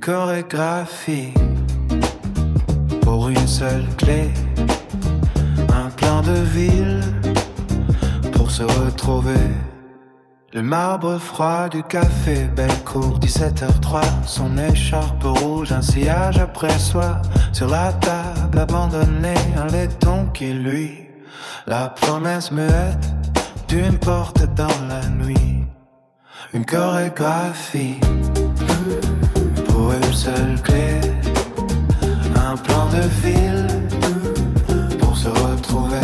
chorégraphie pour une seule clé, un plan de ville pour se retrouver. Le marbre froid du café Bellecour, 17h03, son écharpe rouge, un sillage après soi. Sur la table abandonnée, un laiton qui lui, la promesse muette d'une porte dans la nuit. Une chorégraphie pour une seule clé, un plan de ville pour se retrouver.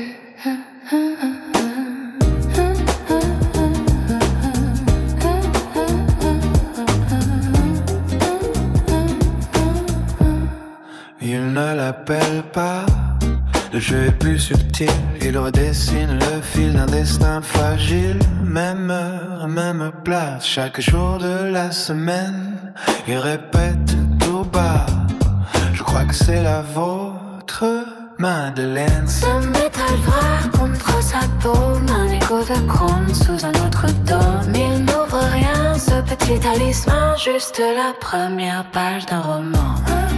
Il ne l'appelle pas, le jeu est plus subtil, il redessine le fil d'un destin fragile. Même heure, même place, chaque jour de la semaine, il répète tout bas, je crois que c'est la vôtre, Madeleine. Ce métal vrai contre sa paume, un écho de chrome sous un autre dôme. Il n'ouvre rien, ce petit talisman, juste la première page d'un roman.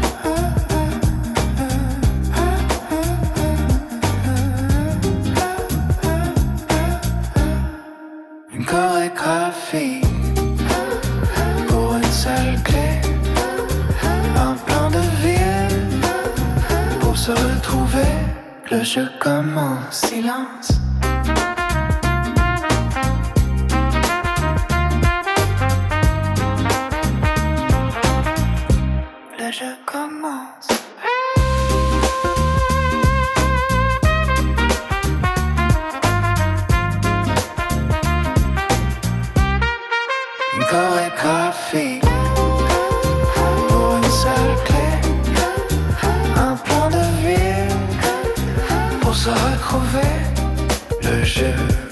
Une chorégraphie pour une seule clé, un plan de ville pour se retrouver. Le jeu commence, silence. Le jeu commence. Une chorégraphie pour une seule clé, un plan de ville pour se retrouver. Le jeu